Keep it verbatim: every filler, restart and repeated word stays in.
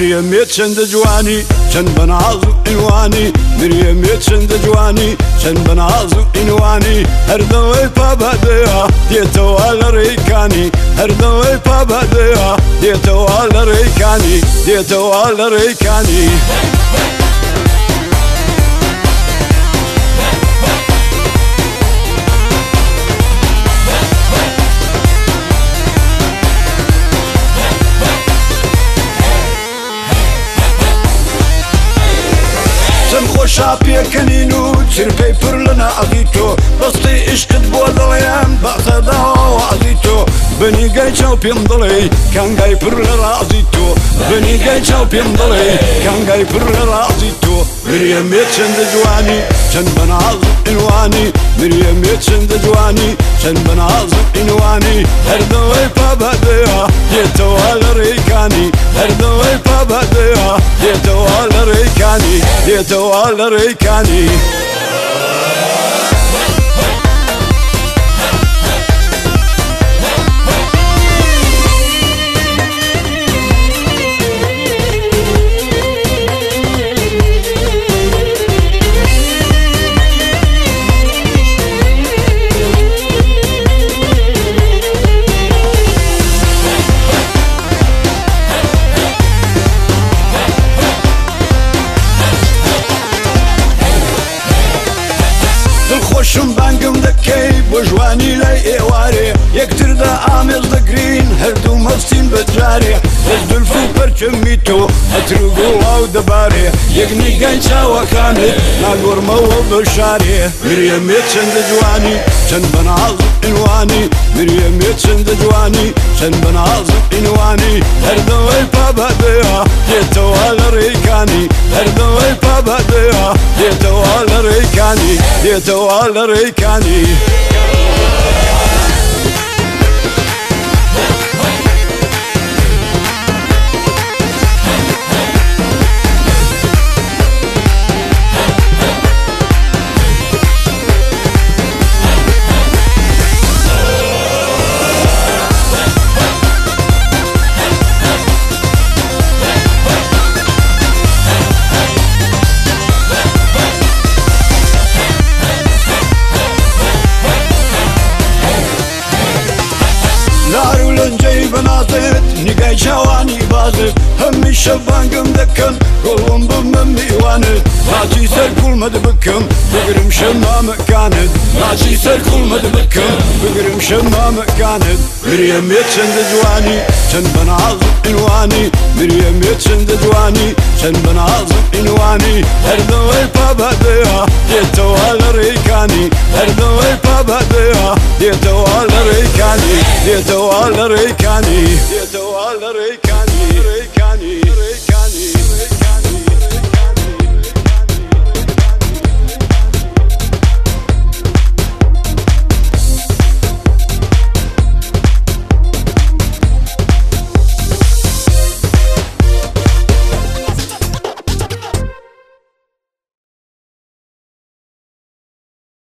مريم چند جوانی چند بناز و اینوانی مريم چند جوانی چند بناز و اینوانی هر دوی پا بدیا دیتو آل ریکانی هر دوی پا بدیا دیتو آل ریکانی دیتو آل ریکانی خوشا پێکەنین و چرپەی پڕ لە نەعەزی تۆ بەستی عشقت بۆ دڵێم بەخەداوە عەزی تۆ بنیگەی چاو پێم دڵێ کانگای پڕ لە ڕازی تۆ بنیگەی چاو پێم دڵێ کانگای پڕ لە ڕازی تۆ مريمێ چەند جوانی چەند بەناز و ئینوانی مريمێ چەند جوانی چەند بەناز و ئینوانی هەردەوەی پا بەدەیا دێتەوە لە ڕێکانی هەردەوەی پا بەدەیا دێتەوە لە ڕێکانی دێتەوە لە ڕێکانی خۆشم بانگم دەکەی بۆ ژوانی لای ئێوارێ یەکتردا ئامێز دەگرین هەردوو مەستین بەجارێ بەس دولف و پەرچەمی تۆ ئەتر و گوڵاو دەبارێ یەک نیگای چاوەکانت ناگۆڕمەوە بە شارێ مريمێ چەند جوانی چەند بەناز و ئینوانی مريمێ چەند جوانی چەند بەناز و ئینوانی هەردەوەی پا بەدەیا دێتەوە لە ڕێکانی هەردەوەی پا بەدەیا دێتەوە لە ڕێکانی دێتەوە لە ڕێکانی لەنجەی بەنازێت نیگای چاوانی بازت هەمیشە بانگم دەکەن گۆڵم بمە میوانت ناچی سەر کوڵمەت بکەم بگرم شەمامەکانت ناچی سەر کوڵمەت بکەم بگرم شەمامەکانت مريمێ چەند جوانی چەند بەناز و ئینوانی مريمێ چەند جوانی چەند بەناز و ئینوانی هەردەوەی پا بەدەیا دێتەوە لە ڕێکانی هەردەوەی پا بەدەیا دێتەوە لە ڕێکانی دێتەوە لە ڕێکانی دێتەوە لە ڕێکانی